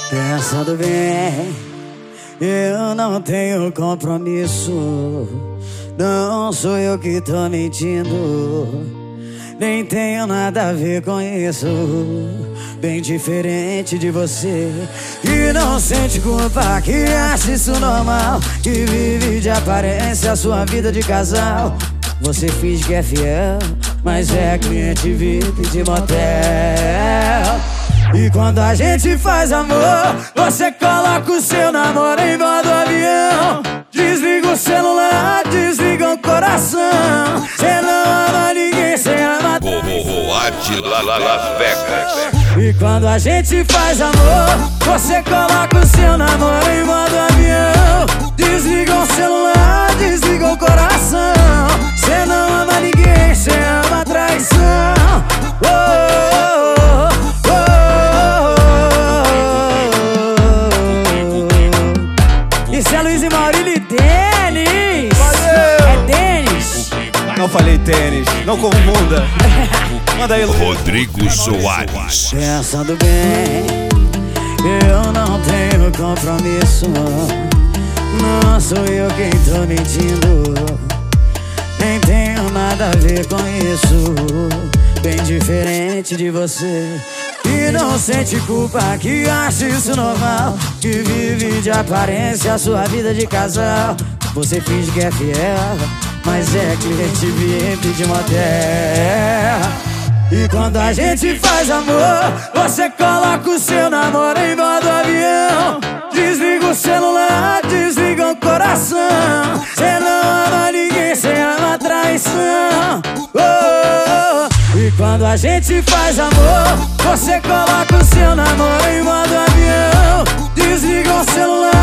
Pensando bem, eu não tenho compromisso. Não sou eu que tô mentindo, nem tenho nada a ver com isso. Bem diferente de você, que não sente culpa, que acha isso normal, que vive de aparência a sua vida de casal. Você finge que é fiel, mas é cliente VIP de motel. E quando a gente faz amor, você coloca o seu namoro em modo avião. Desliga o celular, desliga o coração. Cê não ama ninguém, cê ama Las Vegas. E quando a gente faz amor, você coloca o seu namoro em modo avião. Desliga o celular, desliga o coração. Cê não ama ninguém, cê ama traição. Isso é Luiz e Maurílio e Denis. É Denis. Não falei tênis, não confunda. Manda aí, Rodrigo Soares. Pensando bem, eu não tenho compromisso. Não sou eu quem tô mentindo, nem tenho nada a ver com isso. Bem diferente de você, que não sente culpa, que acha isso normal, que vive de aparência a sua vida de casal. Você finge que é fiel, mas é cliente VIP de motel. E quando a gente faz amor, você coloca o seu namoro em modo avião. Desliga o celular, desliga o coração. Cê não ama ninguém, cê ama traição. E quando a gente faz amor, você coloca o seu namoro em modo avião. Desliga o celular,